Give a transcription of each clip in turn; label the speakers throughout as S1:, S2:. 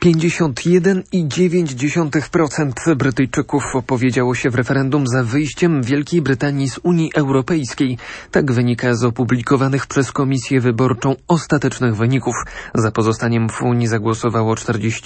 S1: 51,9% Brytyjczyków opowiedziało się w referendum za wyjściem Wielkiej Brytanii z Unii Europejskiej. Tak wynika z opublikowanych przez Komisję Wyborczą ostatecznych wyników. Za pozostaniem w Unii zagłosowało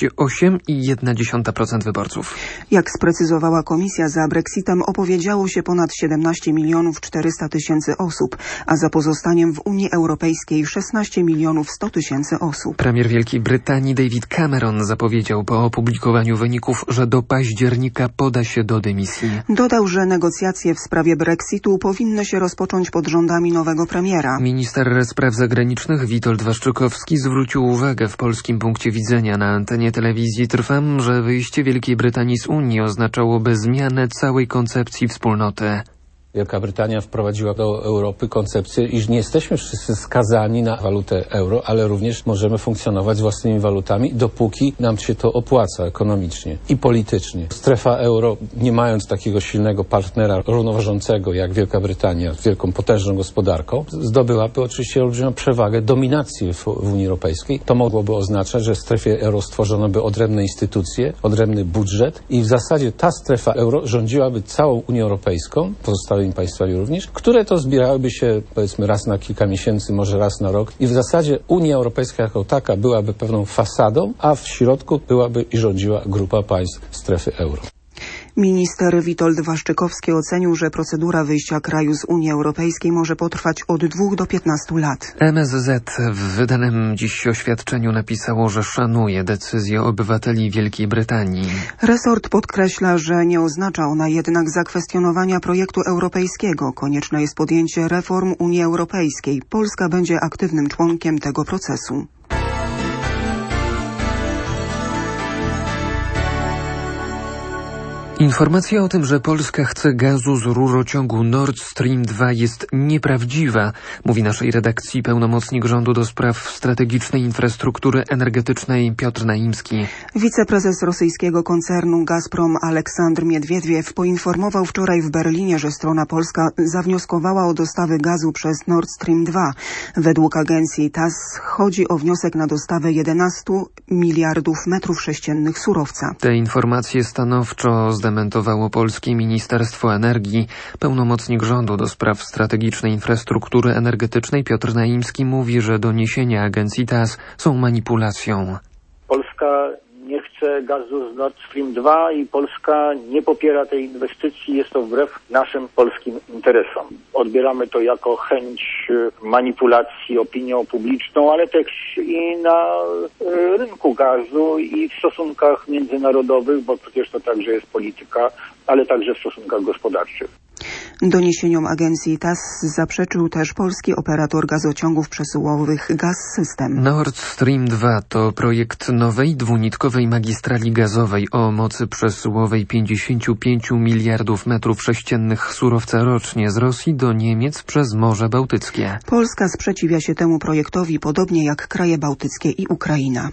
S1: 48,1% wyborców.
S2: Jak sprecyzowała komisja, za Brexitem opowiedziało się ponad 17 400 000 osób, a za pozostaniem w Unii Europejskiej 16 100 000 osób.
S1: Premier Wielkiej Brytanii David Cameron zapowiedział po opublikowaniu wyników, że do października poda się do dymisji.
S2: Dodał, że negocjacje w sprawie Brexitu powinny się rozpocząć pod rządami nowego premiera.
S1: Minister spraw zagranicznych Witold Waszczykowski zwrócił uwagę w Polskim Punkcie Widzenia na antenie telewizji Trwam, że wyjście Wielkiej Brytanii z Unii oznaczałoby zmianę całej koncepcji wspólnoty.
S3: Wielka Brytania wprowadziła do Europy koncepcję, iż nie jesteśmy wszyscy skazani na walutę euro, ale również możemy funkcjonować z własnymi walutami, dopóki nam się to opłaca ekonomicznie i politycznie. Strefa euro, nie mając takiego silnego partnera równoważącego jak Wielka Brytania z wielką, potężną gospodarką, zdobyłaby oczywiście olbrzymią przewagę dominacji w Unii Europejskiej. To mogłoby oznaczać, że w strefie euro stworzono by odrębne instytucje, odrębny budżet i w zasadzie ta strefa euro rządziłaby całą Unią Europejską, pozostałymi państwami również, które to zbierałyby się powiedzmy raz na kilka miesięcy, może raz na rok i w zasadzie Unia Europejska jako taka byłaby pewną fasadą, a w środku byłaby i rządziła grupa państw strefy euro.
S2: Minister Witold Waszczykowski ocenił, że procedura wyjścia kraju z Unii Europejskiej może potrwać od 2 do 15 lat.
S1: MSZ w wydanym dziś oświadczeniu napisało, że szanuje decyzję obywateli Wielkiej Brytanii.
S2: Resort podkreśla, że nie oznacza ona jednak zakwestionowania projektu europejskiego. Konieczne jest podjęcie reform Unii Europejskiej. Polska będzie aktywnym członkiem tego procesu.
S1: Informacja o tym, że Polska chce gazu z rurociągu Nord Stream 2 jest nieprawdziwa, mówi naszej redakcji pełnomocnik rządu do spraw strategicznej infrastruktury energetycznej Piotr Naimski.
S2: Wiceprezes rosyjskiego koncernu Gazprom Aleksandr Miedwiediew poinformował wczoraj w Berlinie, że strona polska zawnioskowała o dostawy gazu przez Nord Stream 2. Według agencji TASS chodzi o wniosek na dostawę 11 miliardów metrów sześciennych surowca.
S1: Te informacje stanowczo zdementowało polskie Ministerstwo Energii. Pełnomocnik rządu do spraw strategicznej infrastruktury energetycznej Piotr Naimski mówi, że doniesienia agencji TASS są manipulacją.
S4: Polska nie chce gazu z Nord Stream 2 i Polska nie popiera tej inwestycji. Jest to wbrew naszym polskim interesom. Odbieramy to jako chęć manipulacji opinią publiczną, ale też i na rynku gazu i w stosunkach międzynarodowych, bo przecież to także jest polityka, ale także w stosunkach gospodarczych.
S2: Doniesieniom agencji TASS zaprzeczył też polski operator gazociągów przesyłowych Gaz-System.
S1: Nord Stream 2 to projekt nowej dwunitkowej magistrali gazowej o mocy przesyłowej 55 miliardów metrów sześciennych surowca rocznie z Rosji do Niemiec przez Morze Bałtyckie.
S2: Polska sprzeciwia się temu projektowi, podobnie jak kraje bałtyckie i Ukraina.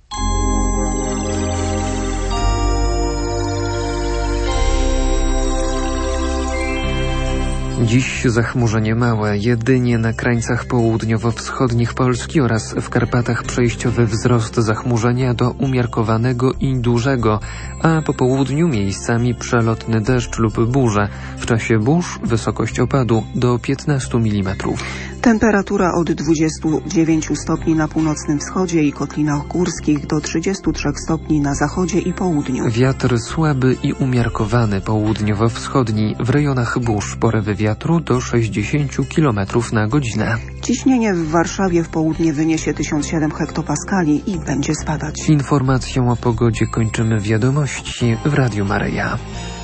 S1: Dziś zachmurzenie małe, jedynie na krańcach południowo-wschodnich Polski oraz w Karpatach przejściowy wzrost zachmurzenia do umiarkowanego i dużego, a po południu miejscami przelotny deszcz lub burze. W czasie burz wysokość opadu do 15 mm.
S2: Temperatura od 29 stopni na północnym wschodzie i kotlinach górskich do 33 stopni na zachodzie i południu.
S1: Wiatr słaby i umiarkowany południowo-wschodni, w rejonach burz porywy wiatru do 60 km na godzinę.
S2: Ciśnienie w Warszawie w południe wyniesie 1007 hektopaskali i będzie spadać.
S1: Informacją o pogodzie kończymy wiadomości w Radiu Maryja.